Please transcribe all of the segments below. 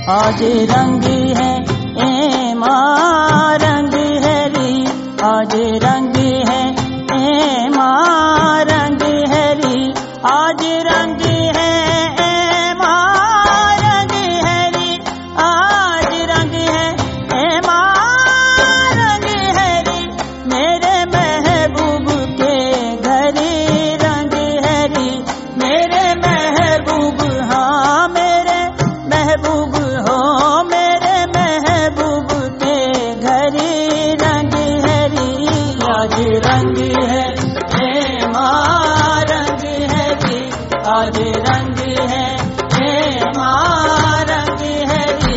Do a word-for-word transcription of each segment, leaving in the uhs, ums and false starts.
आज रंग है ए माँ रंग है री, आज रंग है ए माँ रंग है री, आज रंग है ए माँ रंग है री, आज रंग है ए माँ रंग है री, मेरे महबूब के घरी रंग है री, मेरे महबूब हाँ मेरे महबूब हो, मेरे महबूब के घरी रंग है री, आज रंग है ए माँ रंग है री, आज रंग है ए माँ रंग है री।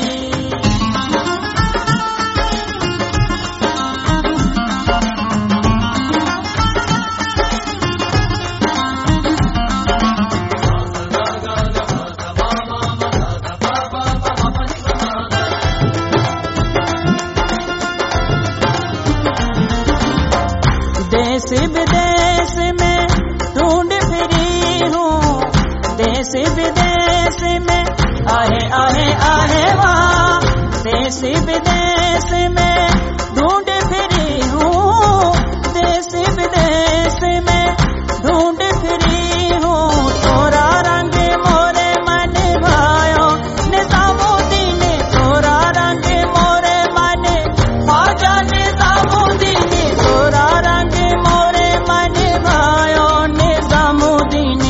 देश विदेश में ढूंढ फिरी हूँ, देश विदेश में आहे आहे आहे वाह, देश विदेश में ढूंढ फिरी हूँ, देश विदेश में ढूंढ फिरी हूँ, तोरा रंग मोरे मन भायो निजामुद्दीन, तोरा रंग मोरे मन ख्वाजा निजामुद्दीन, तोरा रंग मोरे मन भायो निजामुद्दीन,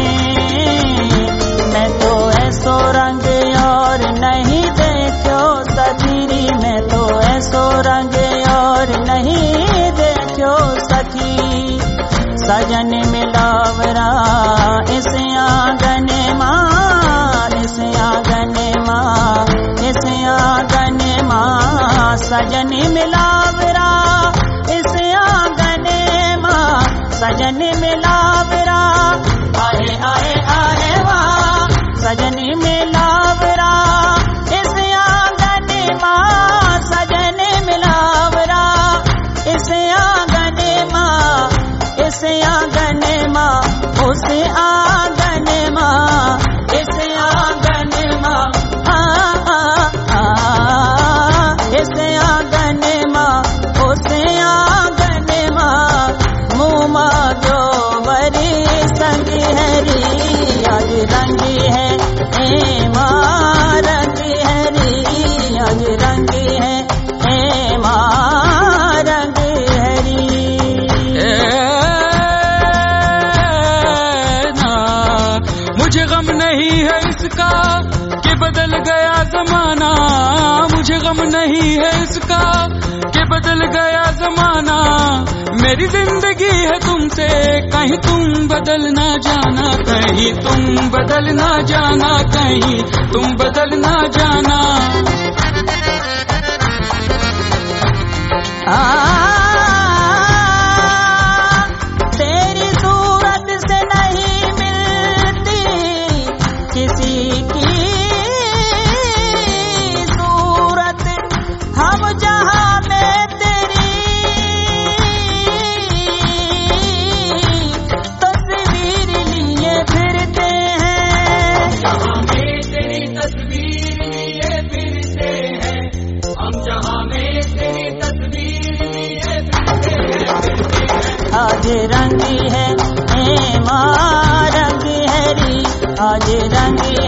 मैं तो ऐसो रंग और नहीं देखो सखी, मैं तो ऐसो रंग और नहीं देखो सखी, सजन मिलावरा इस आंगन माँ, इस आंगन माँ, इस आंगन माँ, सजन मिलावरा इस आंगन माँ, सजन मिलावरा आए आए आए वाह, सजन मिलावरा इस आंगन माँ, सजन मिलावरा इस आंगन माँ, इस आंगन माँ, उस आंगन माँ, इस आंगन माँ, हाँ हाँ हाँ, इस आंगन माँ, उस आंगन माँ, मुँह मांगो वरी संग है री, आज रंग है ए माँ रंग है री, आज रंग है ए माँ रंग है री। मुझे गम नहीं है इसका कि बदल गया जमाना, मुझे गम नहीं है इसका कि बदल गया जमाना, मेरी जिंदगी है तुमसे कहीं तुम बदल ना जाना, कहीं तुम बदल ना जाना, कहीं तुम बदल ना जाना। आ, तेरी सूरत से नहीं मिलती किसी की सूरत, हम जहाँ में तेरी तस्वीर लिए फिरते हैं, जहाँ में तेरी तस्वीर लिए फिरते हैं, हम जहाँ में तेरी तस्वीर लिए फिरते हैं, आज रंग है ए माँ रंग है री, आज रंग